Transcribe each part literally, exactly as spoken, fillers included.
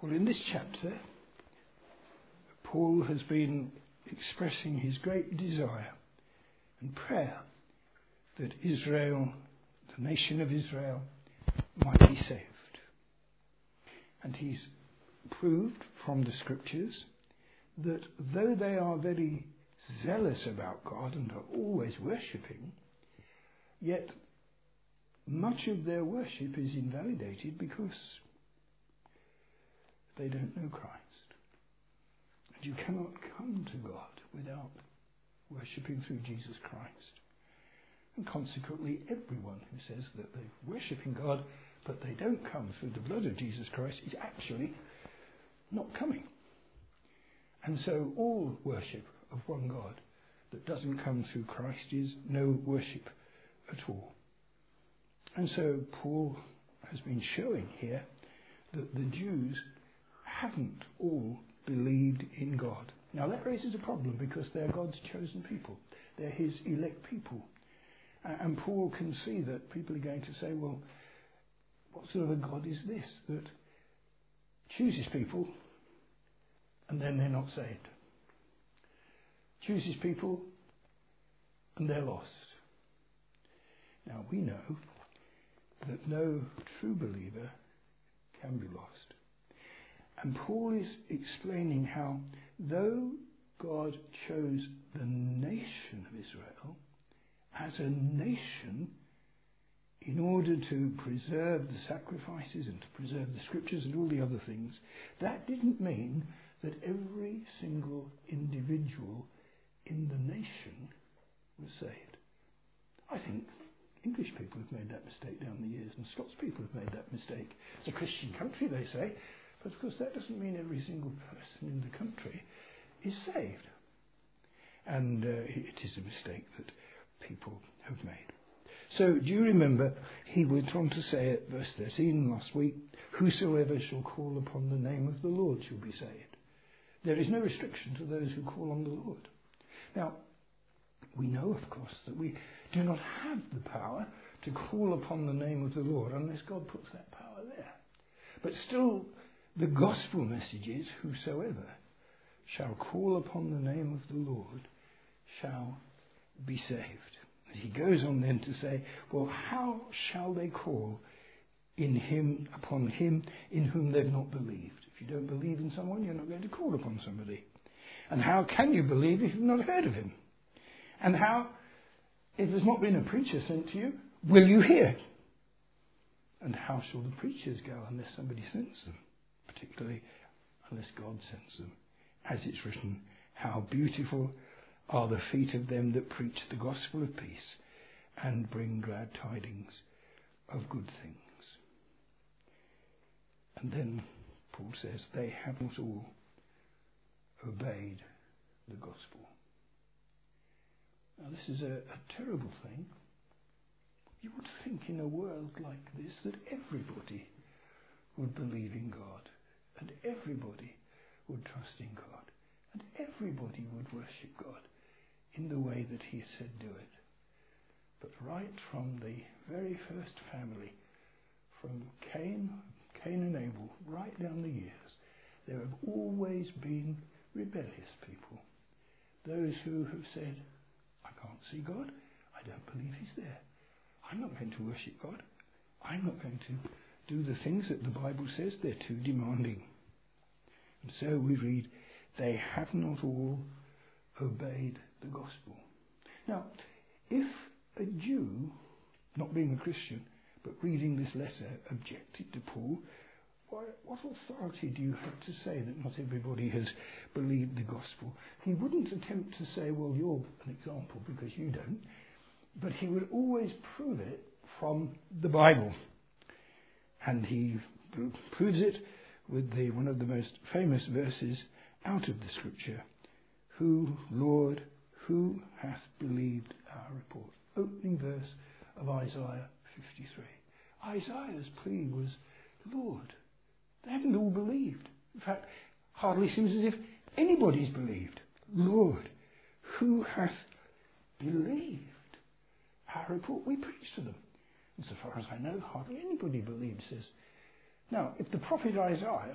Well, in this chapter, Paul has been expressing his great desire and prayer that Israel, the nation of Israel, might be saved. And he's proved from the scriptures that though they are very zealous about God and are always worshipping, yet much of their worship is invalidated because they don't know Christ. And you cannot come to God without worshipping through Jesus Christ. And consequently, everyone who says that they're worshipping God but they don't come through the blood of Jesus Christ is actually not coming. And so all worship of one God that doesn't come through Christ is no worship at all. And so Paul has been showing here that the Jews haven't all believed in God. Now that raises a problem because they're God's chosen people. They're his elect people. And Paul can see that people are going to say, well, what sort of a God is this that chooses people and then they're not saved? Chooses people and they're lost. Now we know that no true believer can be lost. And Paul is explaining how though God chose the nation of Israel as a nation in order to preserve the sacrifices and to preserve the scriptures and all the other things, that didn't mean that every single individual in the nation was saved. I think English people have made that mistake down the years, and Scots people have made that mistake. It's a Christian country, they say, but of course that doesn't mean every single person in the country is saved. And uh, it is a mistake that people have made. So do you remember he went on to say at verse thirteen last week, whosoever shall call upon the name of the Lord shall be saved. There is no restriction to those who call on the Lord. Now, we know, of course, that we do not have the power to call upon the name of the Lord unless God puts that power there. But still, the gospel message is, whosoever shall call upon the name of the Lord shall be saved. And he goes on then to say, well, how shall they call in him, upon him in whom they've not believed? If you don't believe in someone, you're not going to call upon somebody. And how can you believe if you've not heard of him? And how, if there's not been a preacher sent to you, will you hear? And how shall the preachers go unless somebody sends them? Particularly unless God sends them. As it's written, how beautiful are the feet of them that preach the gospel of peace and bring glad tidings of good things. And then Paul says, they have not all obeyed the gospel. Now this is a, a terrible thing. You would think in a world like this that everybody would believe in God, and everybody would trust in God, and everybody would worship God in the way that he said do it. But right from the very first family, from Cain, Cain and Abel, right down the years, there have always been rebellious people. Those who have said, I can't see God, I don't believe he's there. I'm not going to worship God. I'm not going to do the things that the Bible says, they're too demanding. And so we read, they have not all obeyed the gospel. Now, if a Jew, not being a Christian, but reading this letter, objected to Paul, why, what authority do you have to say that not everybody has believed the gospel? He wouldn't attempt to say, well, you're an example because you don't, but he would always prove it from the Bible. And he proves it with the one of the most famous verses out of the scripture. Who, Lord, who hath believed our report? Opening verse of Isaiah fifty-three. Isaiah's plea was, Lord, they haven't all believed. In fact, hardly seems as if anybody's believed. Lord, who hath believed our report? We preach to them. And so far as I know, hardly anybody believes this. Now, if the prophet Isaiah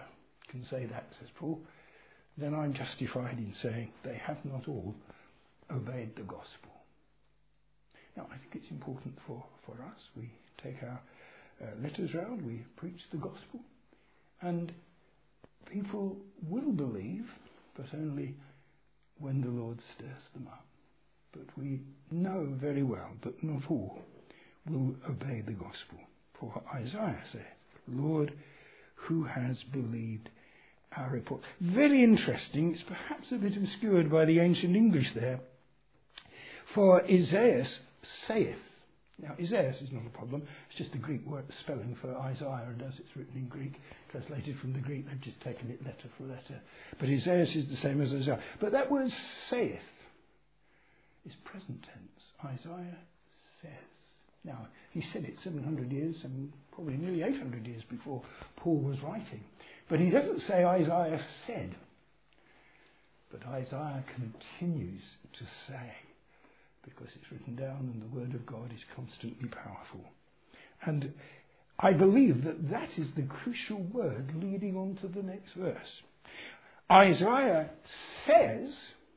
can say that, says Paul, then I'm justified in saying they have not all obeyed the gospel. Now, I think it's important for, for us. We take our uh, letters round, we preach the gospel, and people will believe, but only when the Lord stirs them up. But we know very well that not all will obey the gospel. For Isaiah said, Lord, who has believed our report? Very interesting. It's perhaps a bit obscured by the ancient English there. For Isaiah saith. Now, Isaiah is not a problem. It's just the Greek word spelling for Isaiah, and as it's written in Greek, translated from the Greek, they've just taken it letter for letter. But Isaiah is the same as Isaiah. But that word saith is present tense. Isaiah says. Now, he said it seven hundred years, and probably nearly eight hundred years before Paul was writing. But he doesn't say Isaiah said. But Isaiah continues to say, because it's written down and the word of God is constantly powerful. And I believe that that is the crucial word leading on to the next verse. Isaiah says,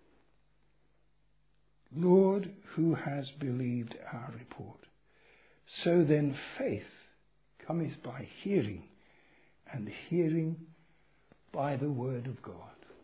Lord, who has believed our report? So then faith cometh by hearing, and hearing by the word of God.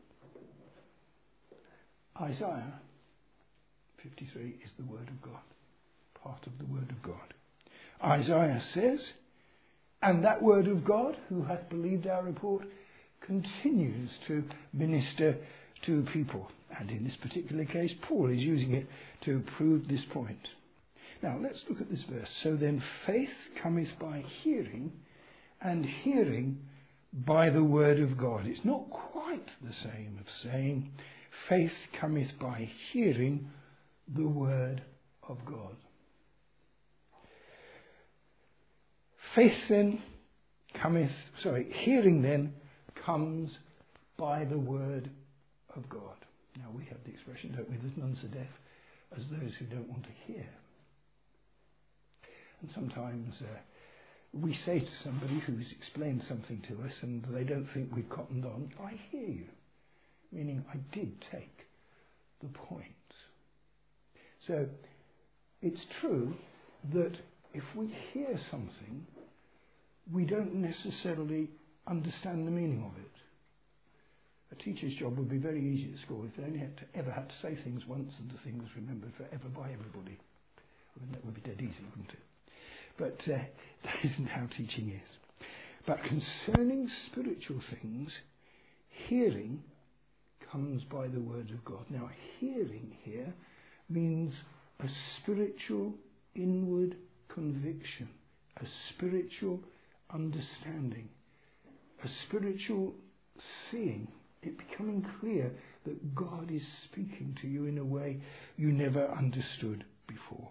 Isaiah fifty-three is the word of God, part of the word of God. Isaiah says, and that word of God, who hath believed our report, continues to minister to people. And in this particular case, Paul is using it to prove this point. Now, let's look at this verse. So then faith cometh by hearing, and hearing by the word of God. It's not quite the same of saying faith cometh by hearing the word of God. Faith then cometh, sorry, hearing then comes by the word of God. Now we have the expression, don't we, that none so deaf as those who don't want to hear. And sometimes uh, we say to somebody who's explained something to us and they don't think we've cottoned on, I hear you. Meaning I did take the point. So it's true that if we hear something, we don't necessarily understand the meaning of it. A teacher's job would be very easy at school if they only had to, ever had to say things once and the thing was remembered forever by everybody. I mean, that would be dead easy, wouldn't it? But uh, that isn't how teaching is. But concerning spiritual things, hearing comes by the word of God. Now, hearing here means a spiritual inward conviction, a spiritual understanding, a spiritual seeing, it becoming clear that God is speaking to you in a way you never understood before.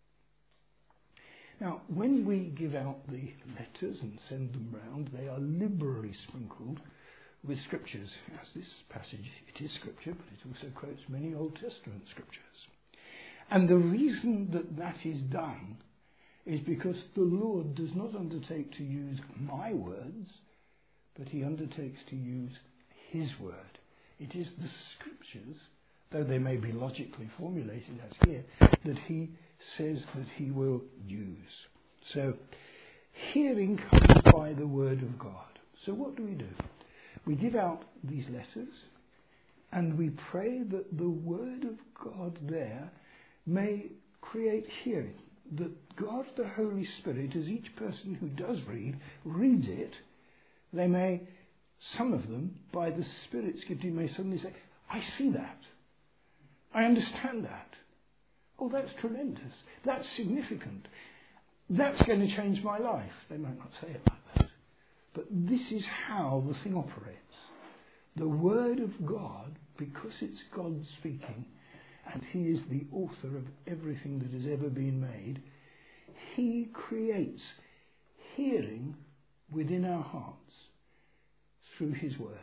Now, when we give out the letters and send them round, they are liberally sprinkled with scriptures. As this passage, it is scripture, but it also quotes many Old Testament scriptures. And the reason that that is done is because the Lord does not undertake to use my words, but he undertakes to use his word. It is the scriptures, though they may be logically formulated as here, that he says that he will use. So, hearing comes by the word of God. So what do we do? We give out these letters, and we pray that the word of God there may create hearing. That God the Holy Spirit, as each person who does read, reads it, they may, some of them, by the Spirit's gift, may suddenly say, I see that. I understand that. Oh, that's tremendous. That's significant. That's going to change my life. They might not say it like that. But this is how the thing operates. The Word of God, because it's God speaking, and he is the author of everything that has ever been made, he creates hearing within our hearts through his word.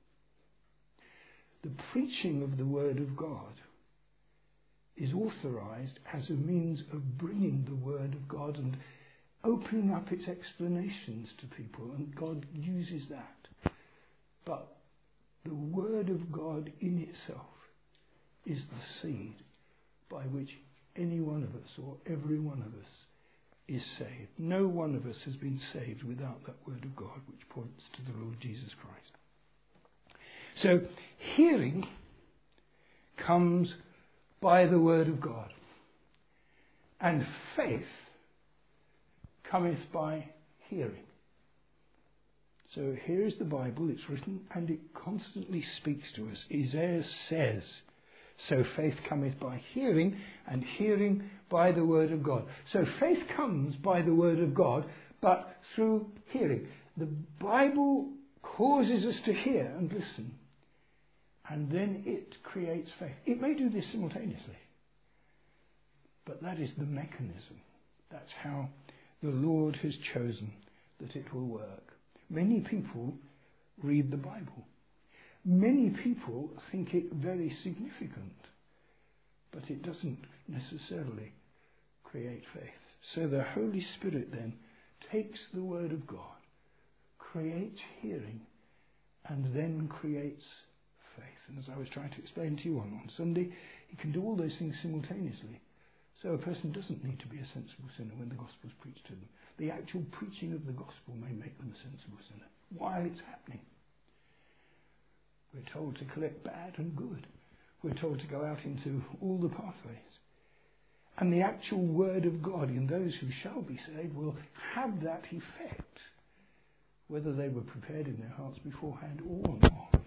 The preaching of the word of God is authorized as a means of bringing the word of God and opening up its explanations to people, and God uses that. but the Word of God in itself is the seed by which any one of us or every one of us is saved. No one of us has been saved without that Word of God, which points to the Lord Jesus Christ. So hearing comes by the Word of God, and faith cometh by hearing. So here is the Bible, it's written, and it constantly speaks to us. Isaiah says, so faith cometh by hearing, and hearing by the Word of God. So faith comes by the Word of God, but through hearing. The Bible causes us to hear and listen, and then it creates faith. It may do this simultaneously, but that is the mechanism. That's how the Lord has chosen that it will work. Many people read the Bible. Many people think it very significant, but it doesn't necessarily create faith. So the Holy Spirit then takes the Word of God, creates hearing, and then creates faith. And as I was trying to explain to you on, on Sunday, he can do all those things simultaneously. So a person doesn't need to be a sensible sinner when the gospel is preached to them. The actual preaching of the gospel may make them a sensible sinner while it's happening. We're told to collect bad and good. We're told to go out into all the pathways. And the actual Word of God in those who shall be saved will have that effect, whether they were prepared in their hearts beforehand or not.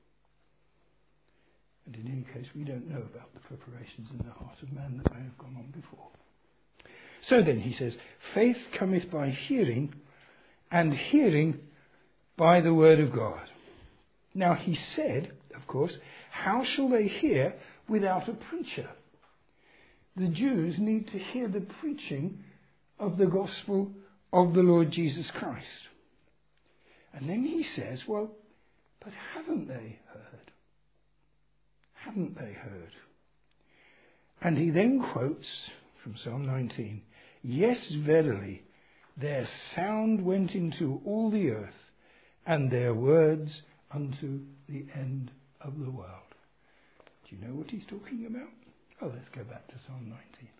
And in any case, we don't know about the preparations in the heart of man that may have gone on before. So then, he says, faith cometh by hearing, and hearing by the Word of God. Now, he said, of course, how shall they hear without a preacher? The Jews need to hear the preaching of the gospel of the Lord Jesus Christ. And then he says, well, but haven't they heard? Haven't they heard? And he then quotes from Psalm nineteen, yes, verily, their sound went into all the earth, and their words unto the end of the world. Do you know what he's talking about? Oh, let's go back to Psalm nineteen.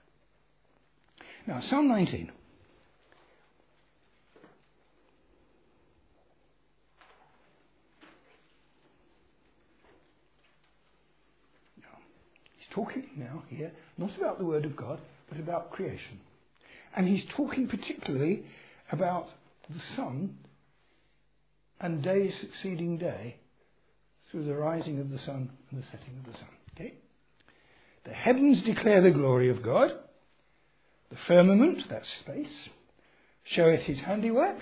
Now, Psalm nineteen. Talking now here, not about the Word of God, but about creation. And he's talking particularly about the sun and day succeeding day through the rising of the sun and the setting of the sun. Okay? The heavens declare the glory of God. The firmament, that's space, showeth his handiwork.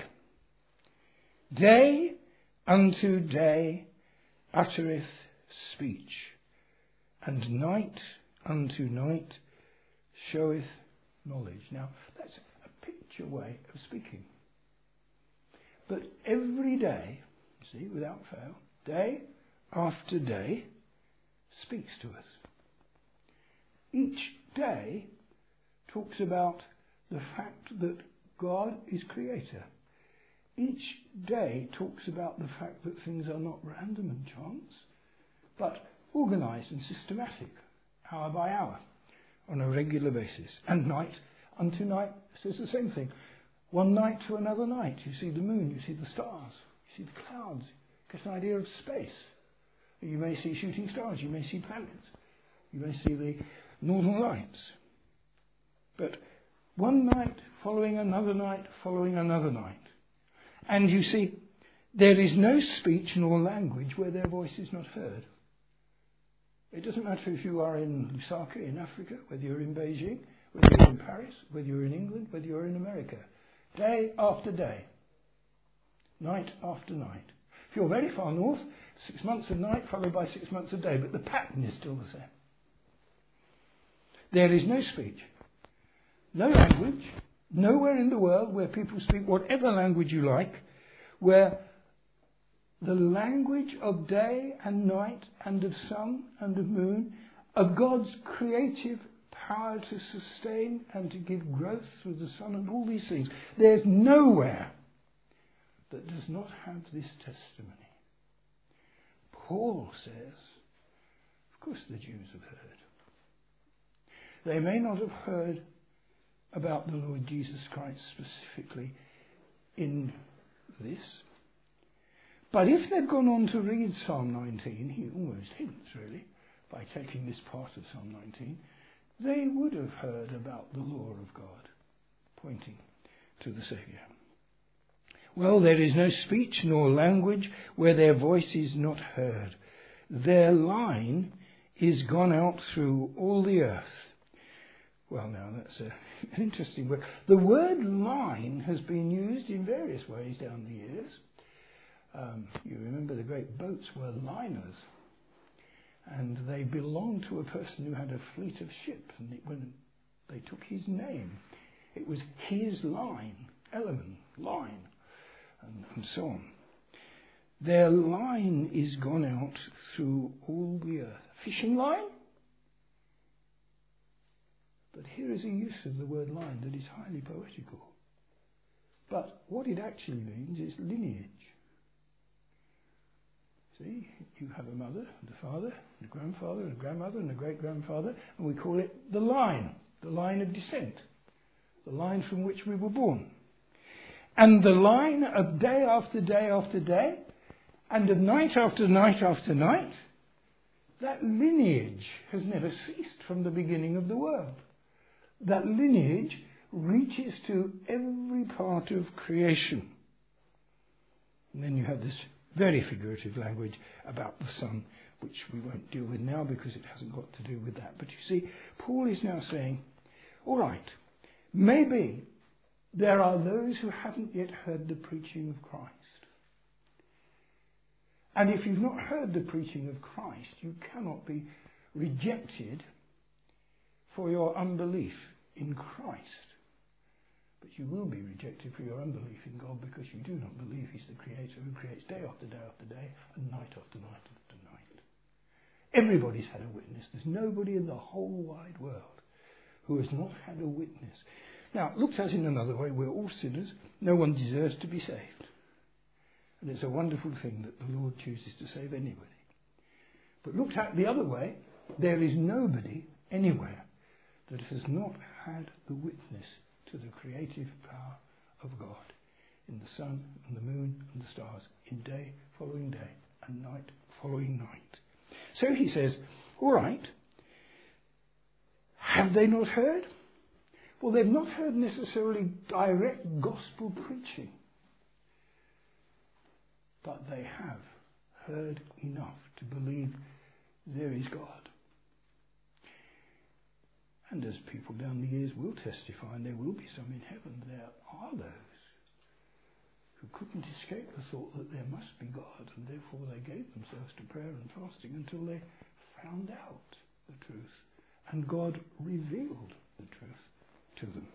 Day unto day uttereth speech. And night unto night showeth knowledge. Now, that's a picture way of speaking. But every day, see, without fail, day after day, speaks to us. Each day talks about the fact that God is creator. Each day talks about the fact that things are not random and chance, but organised and systematic, hour by hour, on a regular basis. And night unto night says the same thing. One night to another night, you see the moon, you see the stars, you see the clouds, you get an idea of space. You may see shooting stars, you may see planets, you may see the northern lights. But one night following another night following another night. And you see, there is no speech nor language where their voice is not heard. It doesn't matter if you are in Lusaka in Africa, whether you're in Beijing, whether you're in Paris, whether you're in England, whether you're in America. Day after day, night after night. If you're very far north, six months of night followed by six months of day, but the pattern is still the same. There is no speech, no language, nowhere in the world where people speak whatever language you like, where the language of day and night and of sun and of moon, of God's creative power to sustain and to give growth through the sun and all these things. There's nowhere that does not have this testimony. Paul says, of course the Jews have heard. They may not have heard about the Lord Jesus Christ specifically in this, but if they've gone on to read Psalm nineteen, he almost hints really, by taking this part of Psalm nineteen, they would have heard about the law of God, pointing to the Saviour. Well, there is no speech nor language where their voice is not heard. Their line is gone out through all the earth. Well, now, that's a, an interesting word. The word line has been used in various ways down the years. Um, you remember the great boats were liners, and they belonged to a person who had a fleet of ships, and it, when they took his name, it was his line, Ellerman, line, and, and so on. Their line is gone out through all the earth. Fishing line? But here is a use of the word line that is highly poetical. But what it actually means is lineage. See, you have a mother, and a father, and a grandfather, and a grandmother, and a great-grandfather, and we call it the line, the line of descent, the line from which we were born. And the line of day after day after day, and of night after night after night, that lineage has never ceased from the beginning of the world. That lineage reaches to every part of creation. And then you have this very figurative language about the sun, which we won't deal with now because it hasn't got to do with that. But you see, Paul is now saying, all right, maybe there are those who haven't yet heard the preaching of Christ. And if you've not heard the preaching of Christ, you cannot be rejected for your unbelief in Christ. But you will be rejected for your unbelief in God because you do not believe he's the creator who creates day after day after day and night after night after night. Everybody's had a witness. There's nobody in the whole wide world who has not had a witness. Now, looked at in another way, we're all sinners. No one deserves to be saved. And it's a wonderful thing that the Lord chooses to save anybody. But looked at the other way, there is nobody anywhere that has not had the witness to the creative power of God in the sun and the moon and the stars, in day following day and night following night. So he says, all right, have they not heard? Well, they've not heard necessarily direct gospel preaching, but they have heard enough to believe there is God. And as people down the years will testify, and there will be some in heaven, there are those who couldn't escape the thought that there must be God, and therefore they gave themselves to prayer and fasting until they found out the truth, and God revealed the truth to them.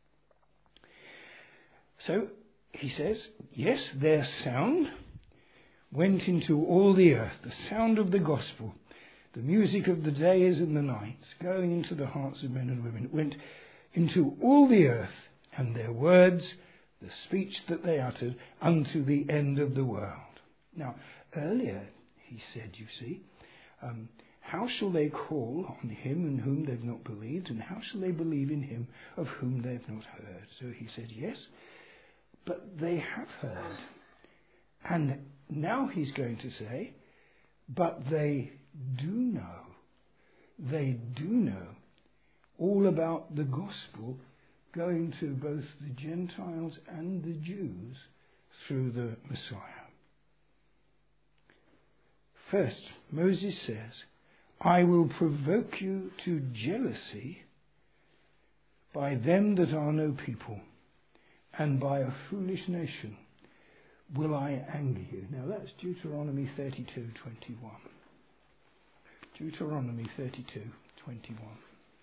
So he says, yes, their sound went into all the earth, the sound of the gospel, the music of the days and the nights, going into the hearts of men and women. It went into all the earth, and their words, the speech that they uttered, unto the end of the world. Now, earlier he said, you see, um, how shall they call on him in whom they've not believed, and how shall they believe in him of whom they've not heard? So he said, yes, but they have heard. And now he's going to say, but they do know, they do know all about the gospel going to both the Gentiles and the Jews through the Messiah. First, Moses says, I will provoke you to jealousy by them that are no people, and by a foolish nation will I anger you. Now that's Deuteronomy thirty-two twenty-one. Deuteronomy thirty-two twenty-one.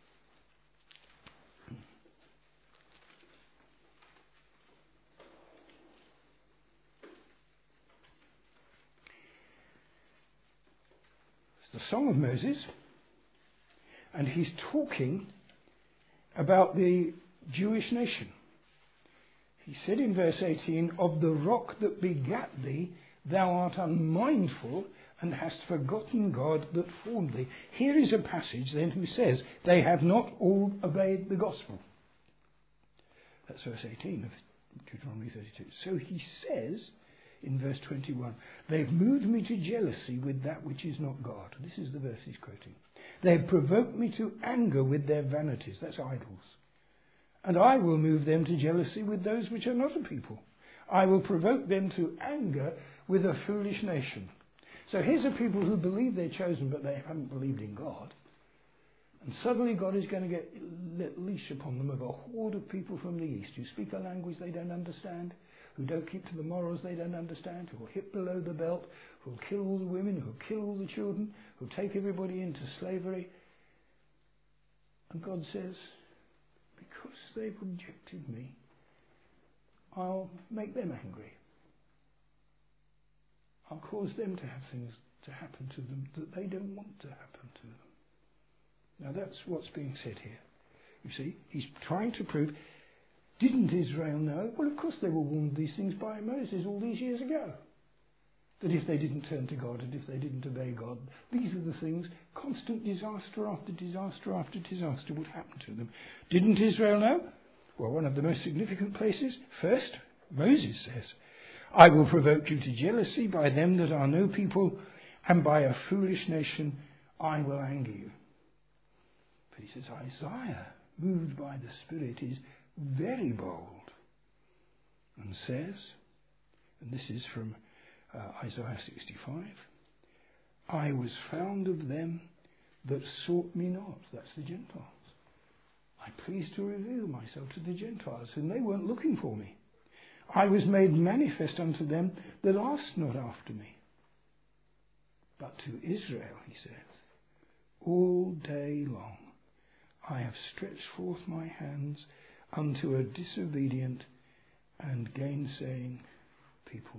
It's the Song of Moses, and he's talking about the Jewish nation. He said in verse eighteen, of the rock that begat thee, Thou art unmindful and hast forgotten God that formed thee. Here is a passage then who says, they have not all obeyed the gospel. That's verse eighteen of Deuteronomy thirty-two. So he says in verse twenty-one, they've moved me to jealousy with that which is not God. This is the verse he's quoting. They've provoked me to anger with their vanities. That's idols. And I will move them to jealousy with those which are not a people. I will provoke them to anger with a foolish nation. So here's a people who believe they're chosen, but they haven't believed in God. And suddenly God is going to get let leash upon them of a horde of people from the east who speak a language they don't understand, who don't keep to the morals they don't understand, who will hit below the belt, who will kill all the women, who will kill all the children, who will take everybody into slavery. And God says, because they've rejected me, I'll make them angry. I'll cause them to have things to happen to them that they don't want to happen to them. Now that's what's being said here. You see, he's trying to prove, didn't Israel know? Well, of course they were warned these things by Moses all these years ago. That if they didn't turn to God and if they didn't obey God, these are the things, constant disaster after disaster after disaster would happen to them. Didn't Israel know? Well, one of the most significant places, first, Moses says, I will provoke you to jealousy by them that are no people, and by a foolish nation I will anger you. But he says, Isaiah, moved by the Spirit, is very bold and says, and this is from uh, Isaiah sixty-five, I was found of them that sought me not. That's the Gentiles. I pleased to reveal myself to the Gentiles, and they weren't looking for me. I was made manifest unto them that asked not after me. But to Israel, he says, all day long I have stretched forth my hands unto a disobedient and gainsaying people.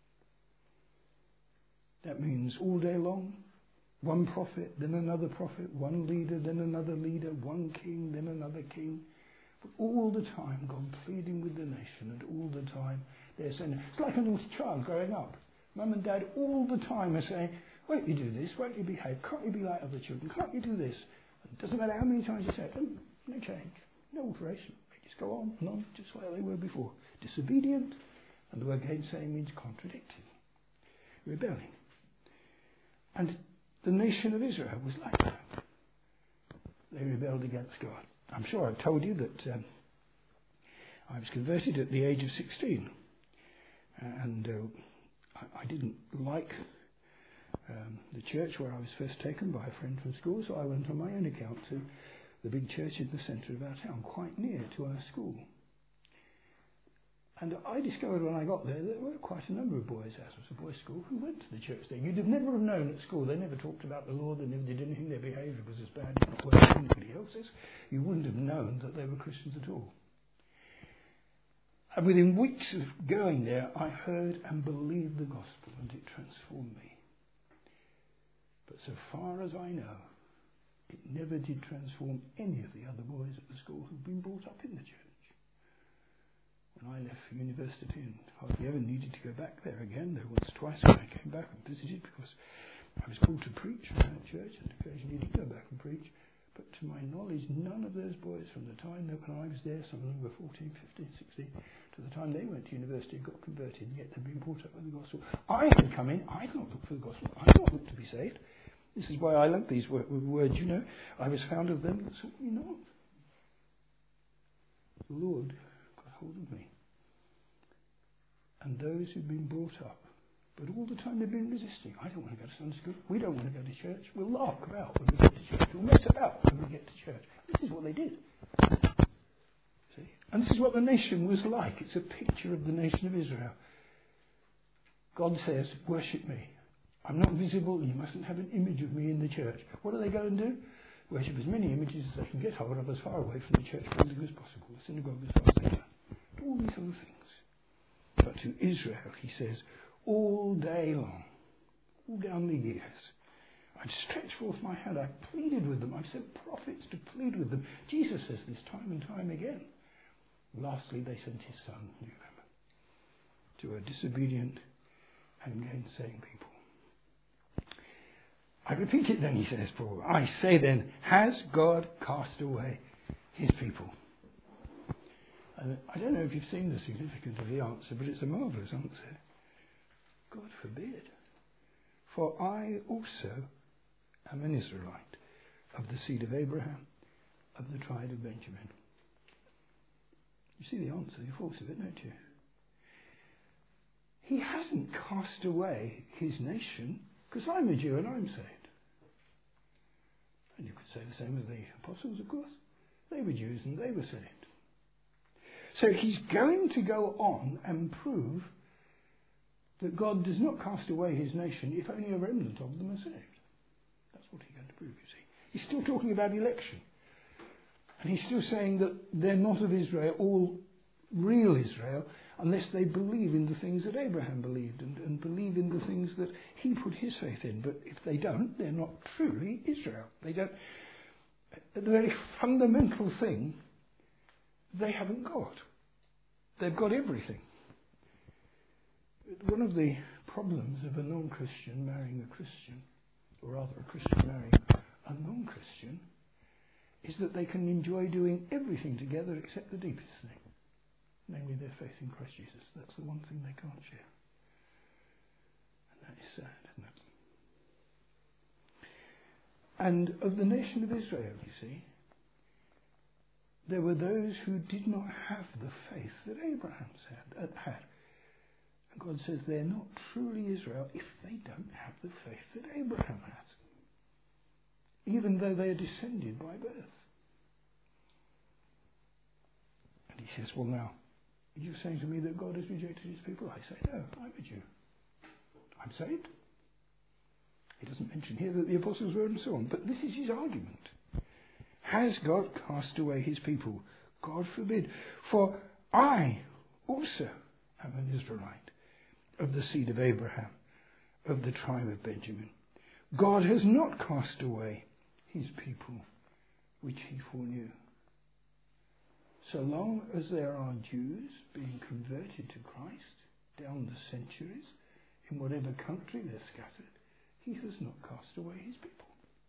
That means all day long, one prophet, then another prophet, one leader, then another leader, one king, then another king. But all the time, God pleading with the nation, and all the time they're saying, it's like a little child growing up. Mum and Dad all the time are saying, won't you do this? Won't you behave? Can't you be like other children? Can't you do this? And it doesn't matter how many times you say it, oh, no change, no alteration. They just go on and on, just like they were before. Disobedient, and the word gainsaying means contradicting, rebelling. And the nation of Israel was like that. They rebelled against God. I'm sure I've told you that um, I was converted at the age of sixteen. And uh, I, I didn't like um, the church where I was first taken by a friend from school, so I went on my own account to the big church in the centre of our town, quite near to our school. And I discovered when I got there that there were quite a number of boys, as was a boys' school, who went to the church there. You'd have never have known at school. They never talked about the Lord. They never did anything. Their behaviour was as bad, if not worse, than anybody else's. You wouldn't have known that they were Christians at all. And within weeks of going there, I heard and believed the gospel, and it transformed me. But so far as I know, it never did transform any of the other boys at the school who'd been brought up in the church. When I left for university and hardly ever needed to go back there again, there was twice when I came back and visited because I was called to preach in that church and occasionally did go back and preach. But to my knowledge, none of those boys from the time that when I was there, some of them were fourteen, fifteen, sixteen, to the time they went to university and got converted, and yet they'd been brought up with the gospel. I had come in, I did not look for the gospel, I did not look to be saved. This is why I love these words, you know. I was found of them that sought me not. The Lord got hold of me. And those who've been brought up, but all the time they've been resisting. I don't want to go to Sunday school. We don't want to go to church. We'll lark about when we get to church. We'll mess about when we get to church. This is what they did. See? And this is what the nation was like. It's a picture of the nation of Israel. God says, worship me. I'm not visible. You mustn't have an image of me in the church. What do they go and do? Worship as many images as they can get hold of as far away from the church building as possible. The synagogue as far as they can. All these other things. But to Israel, he says, all day long, all down the years, I've stretched forth my hand, I've pleaded with them, I've sent prophets to plead with them. Jesus says this time and time again. Lastly, they sent his son, to a disobedient and gainsaying people. I repeat it then, he says, Paul. I say then, has God cast away his people? And I don't know if you've seen the significance of the answer, but it's a marvellous answer. God forbid. For I also am an Israelite, of the seed of Abraham, of the tribe of Benjamin. You see the answer, the force of it, don't you? He hasn't cast away his nation, because I'm a Jew and I'm saved. And you could say the same as the apostles, of course. They were Jews and they were saved. So he's going to go on and prove that God does not cast away his nation if only a remnant of them are saved. That's what he's going to prove, you see. He's still talking about election. And he's still saying that they're not of Israel, all real Israel, unless they believe in the things that Abraham believed and, and believe in the things that he put his faith in. But if they don't, they're not truly Israel. They don't. The very fundamental thing, they haven't got. They've got everything. One of the problems of a non-Christian marrying a Christian, or rather a Christian marrying a non-Christian, is that they can enjoy doing everything together except the deepest thing, namely their faith in Christ Jesus. That's the one thing they can't share. And that is sad, isn't it? And of the nation of Israel, you see, there were those who did not have the faith that Abraham had. had. And God says they're not truly Israel if they don't have the faith that Abraham had, even though they are descended by birth. And he says, well now, are you saying to me that God has rejected his people? I say, no, I'm a Jew. I'm saved. He doesn't mention here that the apostles were and so on, but this is his argument. Has God cast away his people? God forbid. For I also am an Israelite, of the seed of Abraham, of the tribe of Benjamin. God has not cast away his people, which he foreknew. So long as there are Jews being converted to Christ down the centuries, in whatever country they're scattered, he has not cast away his people.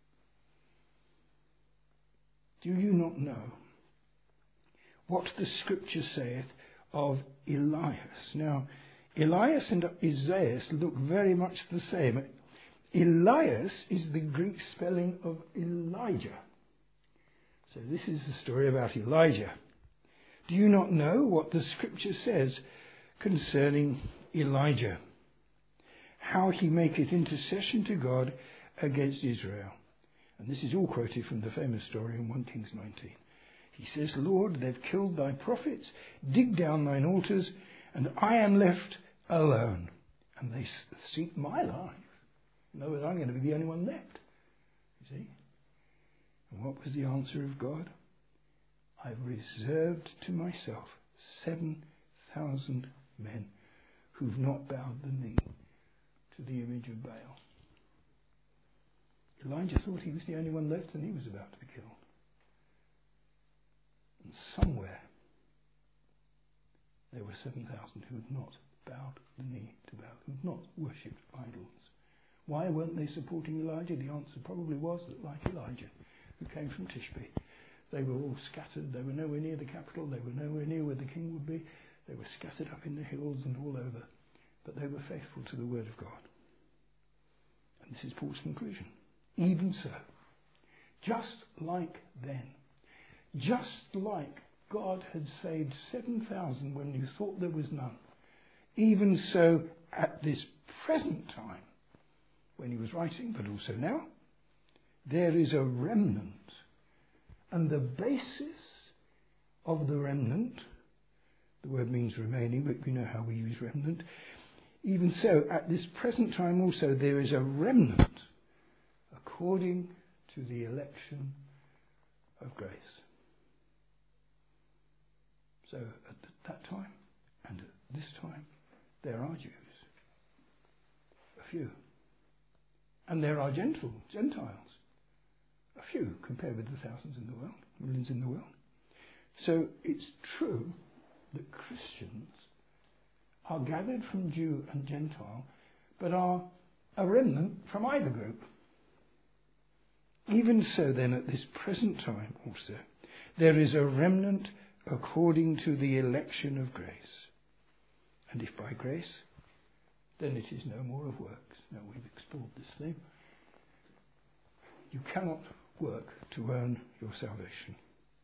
Do you not know what the scripture saith of Elias? Now, Elias and Isaiah look very much the same. Elias is the Greek spelling of Elijah. So this is the story about Elijah. Do you not know what the scripture says concerning Elijah? How he maketh intercession to God against Israel. And this is all quoted from the famous story in First Kings nineteen. He says, Lord, they've killed thy prophets, dig down thine altars, and I am left alone. And they seek my life. In other words, I'm going to be the only one left. You see? And what was the answer of God? I've reserved to myself seven thousand men who've not bowed the knee to the image of Baal. Elijah thought he was the only one left and he was about to be killed. And somewhere there were seven thousand who had not bowed the knee to Baal, who had not worshipped idols. Why weren't they supporting Elijah? The answer probably was that, like Elijah, who came from Tishbe, they were all scattered. They were nowhere near the capital. They were nowhere near where the king would be. They were scattered up in the hills and all over. But they were faithful to the word of God. And this is Paul's conclusion. Even so, just like then, just like God had saved seven thousand when you thought there was none, even so at this present time, when he was writing, but also now, there is a remnant. And the basis of the remnant, the word means remaining, but we know how we use remnant. Even so, at this present time also, there is a remnant according to the election of grace. So at that time and at this time, there are Jews, a few. And there are Gentiles, Gentiles, a few compared with the thousands in the world, millions in the world. So it's true that Christians are gathered from Jew and Gentile, but are a remnant from either group. Even so then, at this present time also, there is a remnant according to the election of grace. And if by grace, then it is no more of works. Now we've explored this theme. You cannot work to earn your salvation.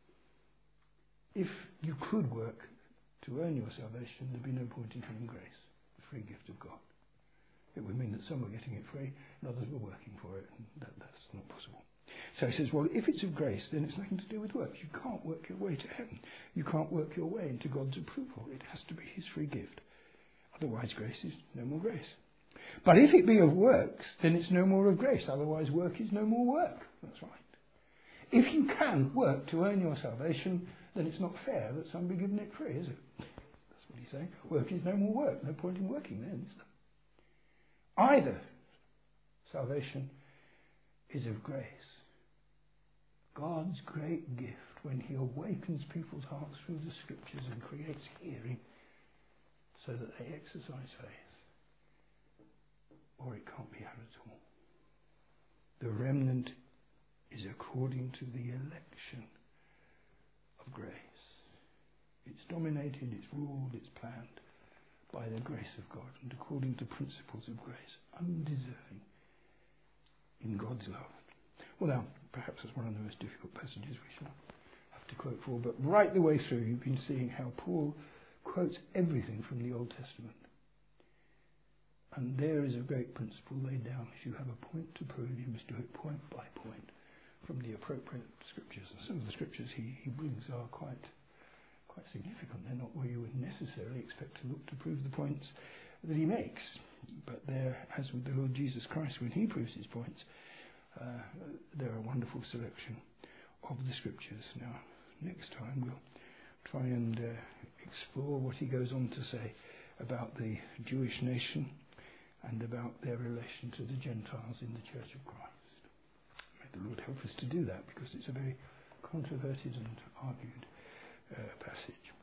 If you could work to earn your salvation, there'd be no point in having grace, the free gift of God. It would mean that some were getting it free and others were working for it, and that, that's not possible. So he says, well, if it's of grace, then it's nothing to do with works. You can't work your way to heaven. You can't work your way into God's approval. It has to be his free gift. Otherwise, grace is no more grace. But if it be of works, then it's no more of grace. Otherwise, work is no more work. That's right. If you can work to earn your salvation, then it's not fair that some be given it free, is it? That's what he's saying. Work is no more work. No point in working then, is there? Either salvation is of grace, God's great gift when he awakens people's hearts through the scriptures and creates hearing so that they exercise faith, or it can't be had at all. The remnant is according to the election of grace. It's dominated, it's ruled, it's planned by the grace of God and according to principles of grace, undeserving in God's love. Well, now, perhaps that's one of the most difficult passages we shall have to quote for, but right the way through you've been seeing how Paul quotes everything from the Old Testament. And there is a great principle laid down. If you have a point to prove, you must do it point by point from the appropriate scriptures. And some of the scriptures he, he brings are quite quite significant. They're not where you would necessarily expect to look to prove the points that he makes. But there, as with the Lord Jesus Christ, when he proves his points, uh, they're a wonderful selection of the scriptures. Now, next time we'll try and uh, explore what he goes on to say about the Jewish nation and about their relation to the Gentiles in the Church of Christ. May the Lord help us to do that, because it's a very controverted and argued uh, passage.